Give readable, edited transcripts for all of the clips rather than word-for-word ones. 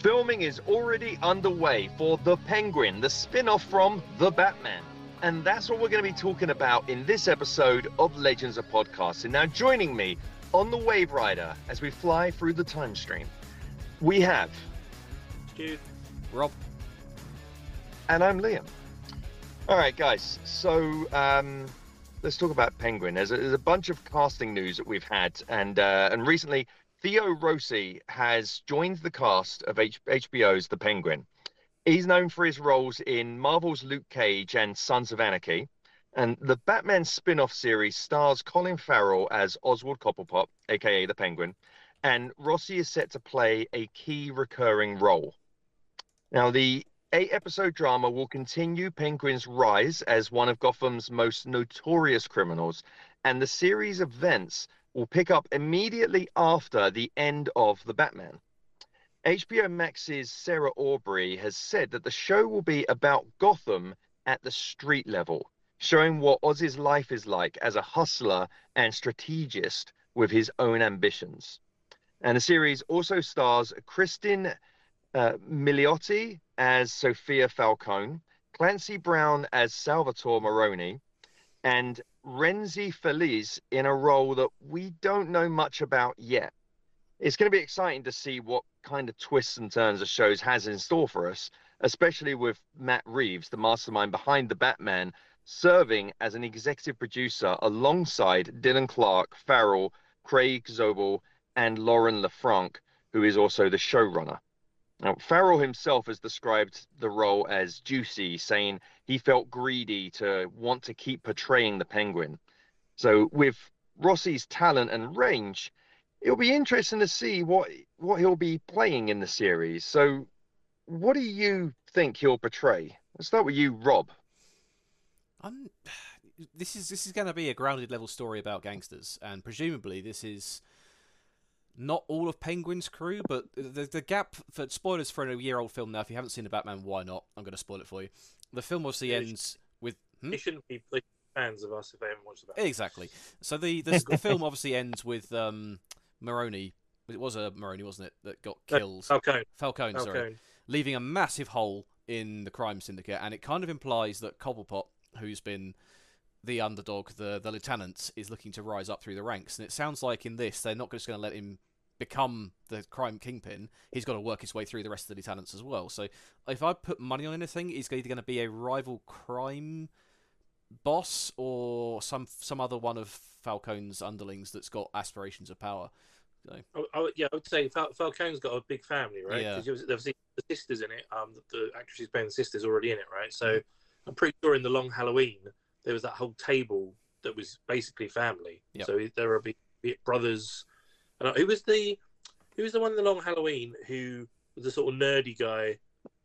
Filming is already underway for The Penguin, the spin-off from The Batman. And that's what we're going to be talking about in this episode of Legends of Podcasting. Now, joining me on the Wave Rider as we fly through the time stream, we have Stu, Rob, and I'm Liam. All right, guys. So let's talk about Penguin. There's a bunch of casting news that we've had, and recently Theo Rossi has joined the cast of HBO's The Penguin. He's known for his roles in Marvel's Luke Cage and Sons of Anarchy, and the Batman spin-off series stars Colin Farrell as Oswald Cobblepot, aka the Penguin, and Rossi is set to play a key recurring role. Now, the 8-episode drama will continue Penguin's rise as one of Gotham's most notorious criminals, and the series events will pick up immediately after the end of The Batman. HBO Max's Sarah Aubrey has said that the show will be about Gotham at the street level, showing what Oz's life is like as a hustler and strategist with his own ambitions. And the series also stars Kristen Milioti as Sophia Falcone, Clancy Brown as Salvatore Maroni, and Renzi Feliz in a role that we don't know much about yet. It's going to be exciting to see what kind of twists and turns the show has in store for us, especially with Matt Reeves, the mastermind behind The Batman, serving as an executive producer alongside Dylan Clark, Farrell, Craig Zobel, and Lauren LaFranc, who is also the showrunner. Now, Farrell himself has described the role as juicy, saying he felt greedy to want to keep portraying the Penguin. So with Rossi's talent and range, it'll be interesting to see what he'll be playing in the series. So what do you think he'll portray? Let's start with you, Rob. This is going to be a grounded level story about gangsters, and presumably this is not all of Penguin's crew, but the gap for spoilers for a year-old film now. If you haven't seen The Batman, why not? I'm going to spoil it for you. The film obviously ends with. They shouldn't be fans of us if they haven't watched The Batman. Exactly. So the film obviously ends with Maroni. It was a Maroni, wasn't it, that got killed? Falcone, sorry, leaving a massive hole in the crime syndicate, and it kind of implies that Cobblepot, who's been the underdog, the lieutenant, is looking to rise up through the ranks. And it sounds like in this, they're not just going to let him become the crime kingpin. He's got to work his way through the rest of the lieutenants as well. So if I put money on anything, he's either going to be a rival crime boss or some other one of Falcone's underlings that's got aspirations of power. So. I would say Falcone's got a big family, right? Yeah. Because there's the sisters in it. The actress who's playing the sisters already in it, right? So I'm pretty sure in the Long Halloween there was that whole table that was basically family. Yep. So there were big brothers. And who was the one in the Long Halloween who was the sort of nerdy guy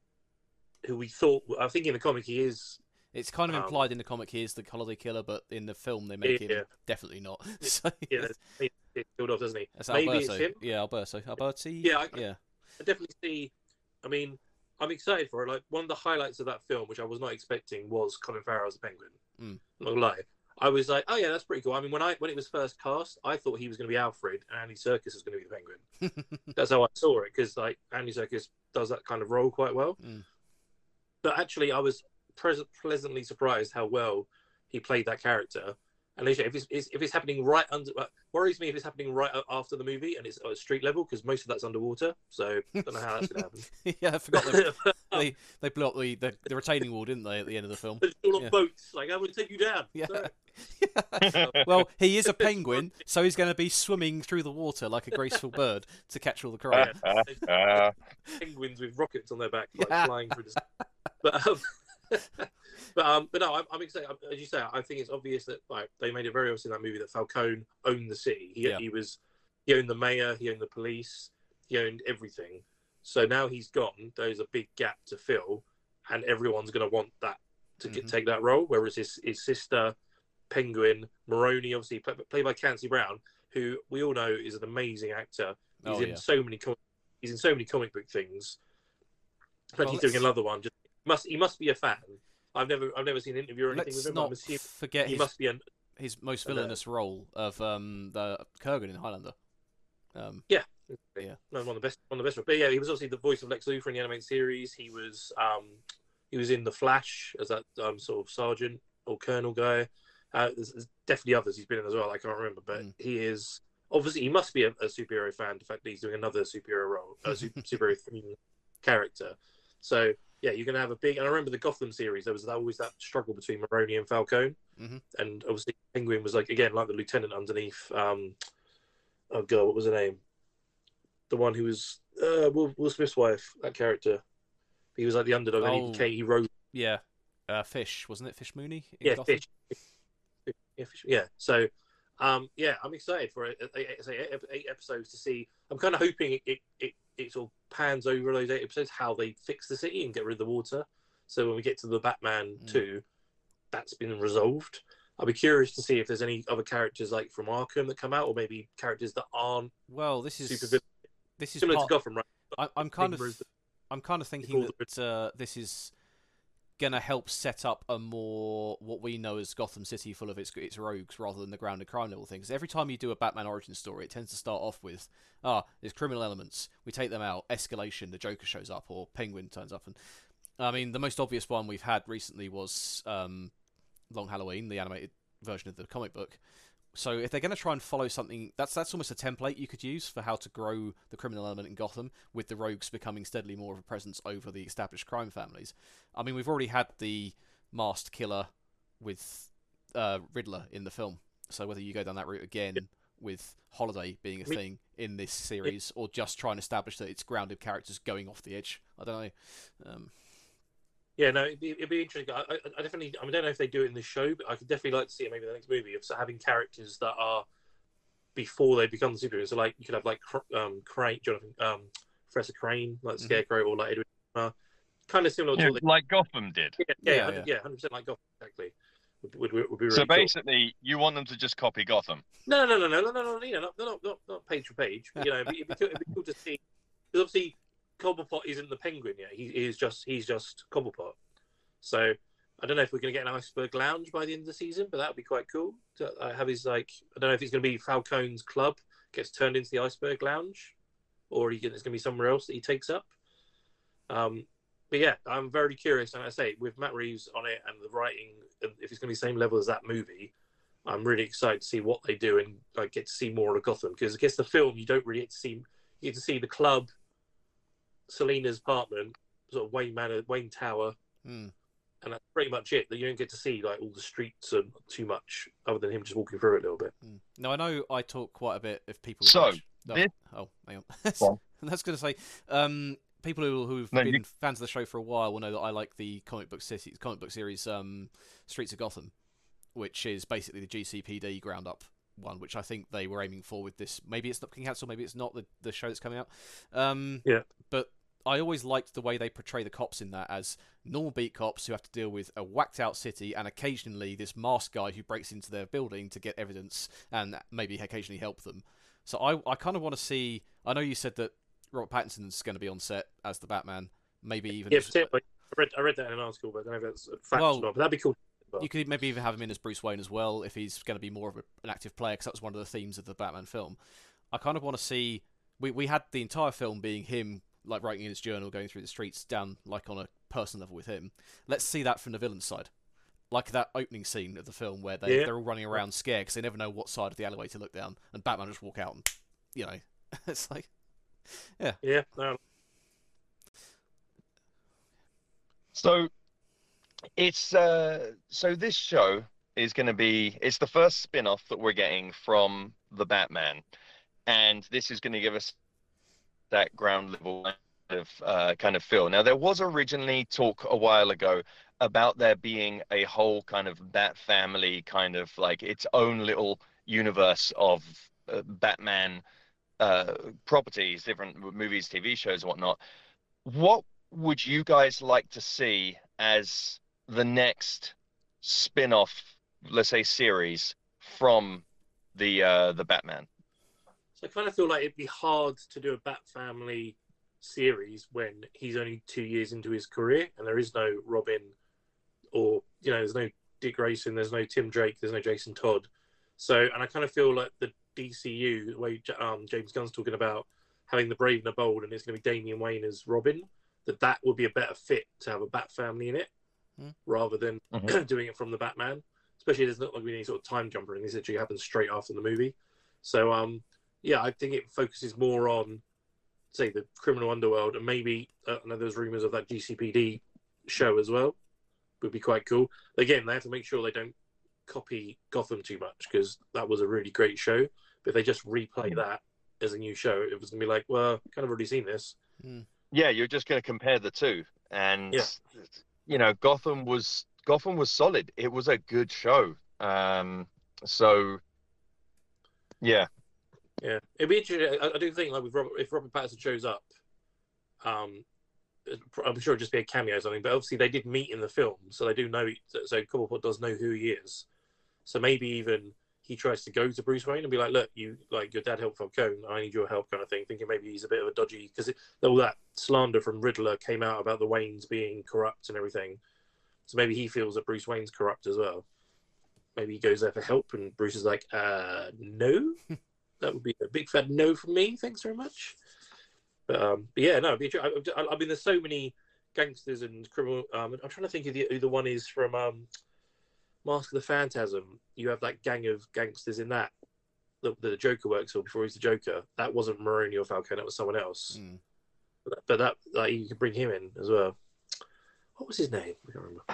who we thought? I think in the comic he is. It's kind of implied in the comic he is the holiday killer, but in the film they make him definitely not. So, yeah, he gets killed off, doesn't he? That's Maybe Alberto. it's him. Yeah, Alberti. Yeah, I definitely see. I mean, I'm excited for it. Like, one of the highlights of that film, which I was not expecting, was Colin Farrell as the Penguin. I'm not gonna lie. I was like, oh yeah, that's pretty cool. I mean, when it was first cast, I thought he was going to be Alfred and Andy Serkis was going to be the Penguin. That's how I saw it, because like Andy Serkis does that kind of role quite well. But actually, I was pleasantly surprised how well he played that character. And if it's happening right under, worries me if it's happening right after the movie and it's at street level, because most of that's underwater. So I don't know how that's going to happen. Yeah, I forgot they blew up the retaining wall, didn't they, at the end of the film? They're all on boats, like, I'm going to take you down. Yeah. Well, he is a penguin, so he's going to be swimming through the water like a graceful bird to catch all the crime. Penguins with rockets on their back, like flying through the. But no, I'm excited. As you say, I think it's obvious that like they made it very obvious in that movie that Falcone owned the city. He owned the mayor, he owned the police, he owned everything. So now he's gone. There's a big gap to fill, and everyone's going to want that to take that role. Whereas his sister, Penguin, Maroni, obviously played by Clancy Brown, who we all know is an amazing actor. He's in so many comic book things. But he's doing another one. He must be a fan. I've never seen an interview or anything with him. Let's not forget his most villainous role of the Kurgan in Highlander. Yeah, Yeah, no, one of the best. But yeah, he was obviously the voice of Lex Luthor in the animated series. He was in The Flash as that sort of sergeant or colonel guy. There's definitely others he's been in as well. I can't remember, but he is obviously he must be a superhero fan. The fact that he's doing another superhero role, superhero theme character. So yeah, you're going to have a big. And I remember the Gotham series. There was always that struggle between Maroni and Falcone, and obviously Penguin was like the lieutenant underneath. Oh god, what was her name? The one who was Will Smith's wife. That character. He was like the underdog, and he rose. Yeah, Fish, wasn't it? Fish Mooney. Yeah, Fish. Yeah, Fish. Yeah. So, I'm excited for it. 8 episodes to see. I'm kind of hoping it sort of pans over those 8 episodes how they fix the city and get rid of the water. So when we get to the Batman 2, that's been resolved. I'll be curious to see if there's any other characters like from Arkham that come out, or maybe characters that aren't. Well, this is similar to Gotham, right? I'm kind of thinking that this is gonna help set up a more what we know as Gotham City, full of its rogues, rather than the grounded crime level things. Every time you do a Batman origin story, it tends to start off with there's criminal elements, we take them out, escalation, the Joker shows up or Penguin turns up, and I mean the most obvious one we've had recently was Long Halloween, the animated version of the comic book. So if they're going to try and follow something, that's almost a template you could use for how to grow the criminal element in Gotham, with the rogues becoming steadily more of a presence over the established crime families. I mean, we've already had the masked killer with Riddler in the film, so whether you go down that route again with Holiday being a thing in this series, or just try and establish that it's grounded characters going off the edge, I don't know. Yeah, no, it'd be interesting. I definitely, I don't know if they do it in the show, but I could definitely like to see it maybe in the next movie of having characters that are before they become superheroes. So like you could have like Crane, Professor Crane, like Scarecrow, or like Edward, kind of similar to like Gotham did. Yeah, 100% like Gotham, exactly. Would be really so basically, cool. You want them to just copy Gotham? No. You know, not page for page. But, you know, it'd be cool to see. Because obviously, Cobblepot isn't the Penguin yet. He's just Cobblepot. So I don't know if we're going to get an Iceberg Lounge by the end of the season, but that would be quite cool to have his I don't know if it's going to be Falcone's club gets turned into the Iceberg Lounge, or it's going to be somewhere else that he takes up. But yeah, I'm very curious, and I say with Matt Reeves on it and the writing, if it's going to be the same level as that movie, I'm really excited to see what they do and get to see more of Gotham. Because I guess the film you don't really get to see. You get to see the club, Selina's apartment, sort of Wayne Tower, and that's pretty much it. That you don't get to see like all the streets and too much, other than him just walking through it a little bit. Now I know I talk quite a bit if people. Hang on. That's going to say. People who've been fans of the show for a while will know that I like the comic book series Streets of Gotham, which is basically the GCPD ground up one, which I think they were aiming for with this. Maybe it's not King Council, maybe it's not the show that's coming out. But I always liked the way they portray the cops in that as normal beat cops who have to deal with a whacked out city and occasionally this masked guy who breaks into their building to get evidence and maybe occasionally help them. So I kind of want to see. I know you said that Robert Pattinson's going to be on set as the Batman, maybe even. Yeah, I read that in an article, but I don't know if that's a fact or not. But that'd be cool. You could maybe even have him in as Bruce Wayne as well, if he's going to be more of an active player, because that was one of the themes of the Batman film. I kind of want to see. We had the entire film being him, like writing in his journal, going through the streets, down like on a personal level with him. Let's see that from the villain's side, like that opening scene of the film where they're all running around scared because they never know what side of the alleyway to look down, and Batman just walk out, and it's like. Yeah. No. So it's so this show is going to be it's the first spin-off that we're getting from the Batman, and this is going to give us that ground level kind of feel. Now there was originally talk a while ago about there being a whole kind of Bat family, kind of like its own little universe of Batman properties, different movies, TV shows, and whatnot. What would you guys like to see as the next spin-off, let's say, series from the Batman? So I kind of feel like it'd be hard to do a Bat family series when he's only 2 years into his career and there is no Robin, or there's no Dick Grayson, there's no Tim Drake, there's no Jason Todd. So, and I kind of feel like the DCU, the way James Gunn's talking about having the Brave and the Bold, and it's going to be Damian Wayne as Robin, that would be a better fit to have a Bat family in it, rather than doing it from the Batman. Especially there's not going to be any sort of time jumper, and this literally happens straight after the movie. So yeah, I think it focuses more on, say, the criminal underworld, and maybe I know there's rumors of that GCPD show as well. Would be quite cool. Again, they have to make sure they don't copy Gotham too much, because that was a really great show. But if they just replay that as a new show, it was gonna be like, well, kind of already seen this. Yeah, you're just going to compare the two, and you know, Gotham was solid. It was a good show. So yeah, it'd be interesting. I do think, like, if Robert Pattinson shows up, I'm sure it'd just be a cameo or something. But obviously they did meet in the film, so they do know. So Cobblepot does know who he is. So maybe even he tries to go to Bruce Wayne and be like, "Look, your dad helped Falcone. I need your help," kind of thing. Thinking maybe he's a bit of a dodgy, because all that slander from Riddler came out about the Waynes being corrupt and everything. So maybe he feels that Bruce Wayne's corrupt as well. Maybe he goes there for help, and Bruce is like, "No, that would be a big fat no from me. Thanks very much." But yeah, no, I mean, there's so many gangsters and criminal. I'm trying to think who the one is from Mask of the Phantasm. You have that gang of gangsters in that the Joker works for before he's the Joker. That wasn't Maroni or Falcone. That was someone else. But that, like, you could bring him in as well. What was his name? I can't remember.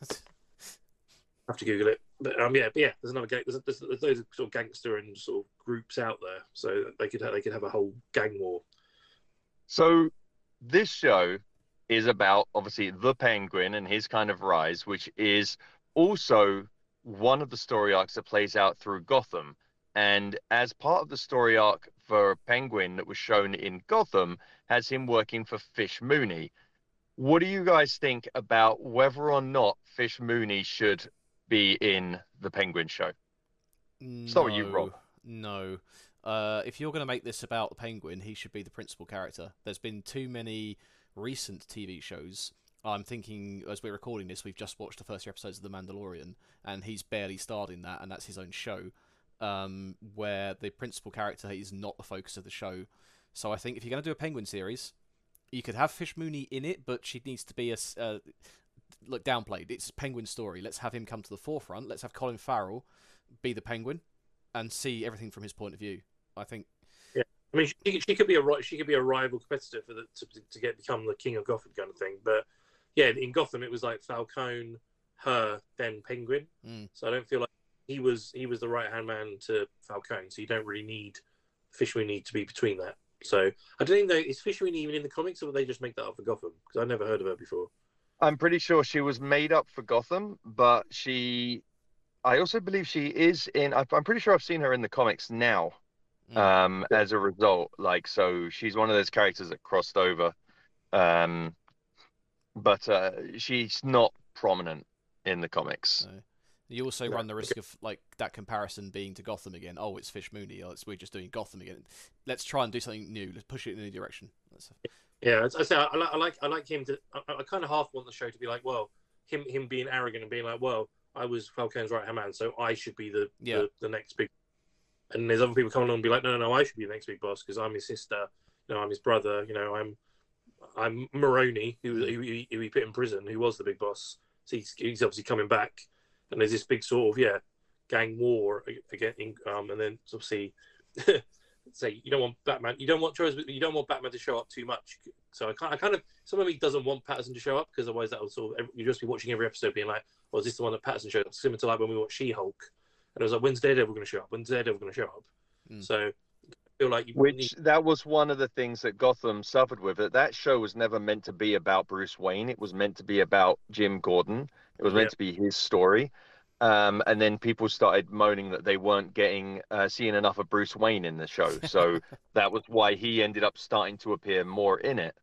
I have to Google it. But yeah, there's another gang. There's those sort of gangster and sort of groups out there, so they could have a whole gang war. So this show is about, obviously, the Penguin and his kind of rise, which is also one of the story arcs that plays out through Gotham. And as part of the story arc for Penguin that was shown in Gotham, has him working for Fish Mooney. What do you guys think about whether or not Fish Mooney should be in the Penguin show? Start with you, Rob. No. If you're going to make this about the Penguin, he should be the principal character. There's been too many recent TV shows. I'm thinking, as we're recording this, we've just watched the first few episodes of The Mandalorian, and he's barely starred in that, and that's his own show, where the principal character is not the focus of the show. So I think if you're going to do a Penguin series, you could have Fish Mooney in it, but she needs to be downplayed. It's Penguin's story. Let's have him come to the forefront. Let's have Colin Farrell be the Penguin and see everything from his point of view. I think. Yeah, I mean, she could be a rival competitor for to become the king of Gotham kind of thing. But yeah, in Gotham it was like Falcone, her, then Penguin. So I don't feel like he was the right hand man to Falcone. So you don't really need Fish Mooney to be between that. So I don't even know, is Fish Mooney even in the comics, or will they just make that up for Gotham? Because I never heard of her before. I'm pretty sure she was made up for Gotham, but I also believe she is in. I'm pretty sure I've seen her in the comics now. As a result, like, so she's one of those characters that crossed over, but she's not prominent in the comics. No. You also run the risk of, like, that comparison being to Gotham again. Oh, it's Fish Mooney. Oh, we're just doing Gotham again. Let's try and do something new. Let's push it in a new direction. Yeah, I say I like him to. I kind of half want the show to be like, well, him being arrogant and being like, well, I was Falcone's right hand man, so I should be the next big. And there's other people coming along and be like, no, I should be the next big boss because I'm his sister. You know, I'm his brother. You know, I'm Maroni, who he put in prison, who was the big boss. So he's obviously coming back, and there's this big sort of gang war again. And then obviously, say you don't want Batman. You don't want Batman to show up too much. So I kind of some of me doesn't want Patterson to show up, because otherwise that will sort of, you just be watching every episode being like, well, is this the one that Patterson showed up? Similar to like when we watched She-Hulk. And it was like, when's Daredevil going to show up? When's Daredevil going to show up? So I feel like that was one of the things that Gotham suffered with. That show was never meant to be about Bruce Wayne. It was meant to be about Jim Gordon. It was meant to be his story. And then people started moaning that they weren't seeing enough of Bruce Wayne in the show. So that was why he ended up starting to appear more in it.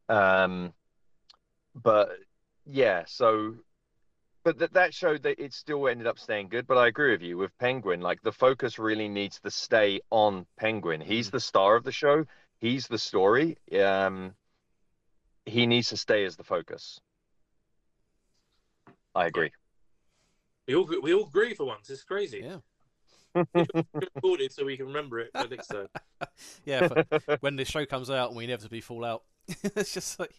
But yeah, so... But that showed that it still ended up staying good. But I agree with you. With Penguin, like, the focus really needs to stay on Penguin. He's the star of the show. He's the story. He needs to stay as the focus. I agree. We all agree for once. It's crazy. Yeah. recorded so we can remember it for next time. Yeah, when the show comes out and we inevitably fall out, it's just like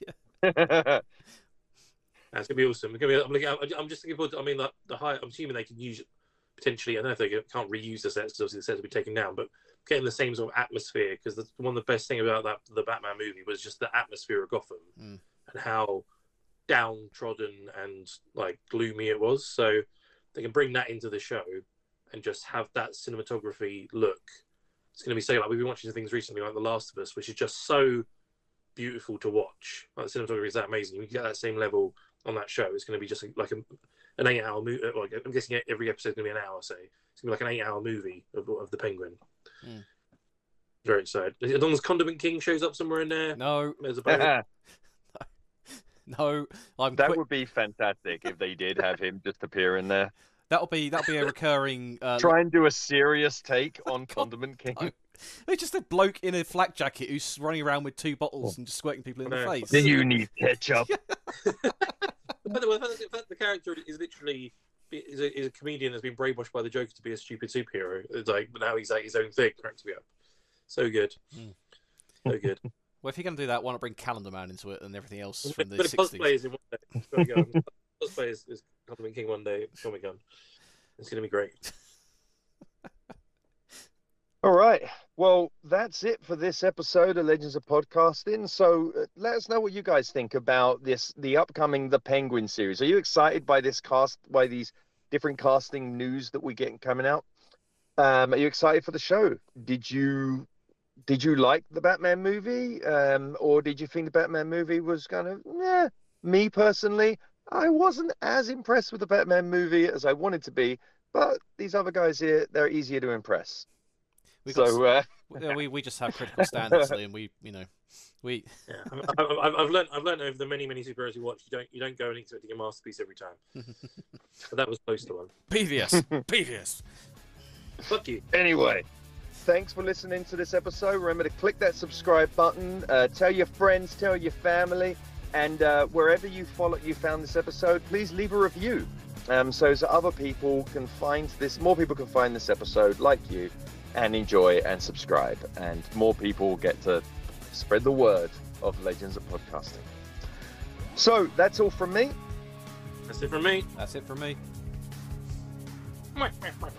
That's gonna be awesome. I'm just looking forward to. I mean, the high. I'm assuming they can use potentially. I don't know if they can't reuse the sets because obviously the sets will be taken down, but getting the same sort of atmosphere, because one of the best thing about the Batman movie was just the atmosphere of Gotham and how downtrodden and like gloomy it was. So they can bring that into the show and just have that cinematography look. It's going to be so like we've been watching things recently like The Last of Us, which is just so beautiful to watch. Like the cinematography is that amazing. You get that same level on that show. It's going to be just like an 8-hour movie. Like, I'm guessing every episode is going to be an hour. Say it's going to be like an 8-hour movie of the Penguin. Very excited. As long as Condiment King shows up somewhere in there. No, there's a no. That would be fantastic if they did have him just appear in there. That'll be a recurring. Try and do a serious take on Condiment King. No. It's just a bloke in a flak jacket who's running around with 2 bottles and just squirting people in the face. Do you need ketchup? But the character is literally is a comedian that's been brainwashed by the Joker to be a stupid superhero. It's like, but now he's like his own thing. Cracks me up. So good. So good. Well, if you're going to do that, why not bring Calendar Man into it and everything else from the but 60s? Cosplayers in one day. Cosplay is Condiment King one day at Comic Con. It's going to be great. All right. Well, that's it for this episode of Legends of Podcasting. So let us know what you guys think about the upcoming The Penguin series. Are you excited by these different casting news that we get coming out? Are you excited for the show? Did you like the Batman movie? Or did you think the Batman movie was kind of, me personally, I wasn't as impressed with the Batman movie as I wanted to be, but these other guys here, they're easier to impress. We just have critical standards, and Yeah, I've learned over the many superheroes you watch, you don't go and expecting a masterpiece every time. But that was close to one. PVS. Fuck you. Anyway, thanks for listening to this episode. Remember to click that subscribe button. Tell your friends, tell your family, and wherever you found this episode, please leave a review, so other people can find this. More people can find this episode like you, and enjoy and subscribe, and more people get to spread the word of Legends of Podcasting. So that's all from me. That's it from me. That's it from me.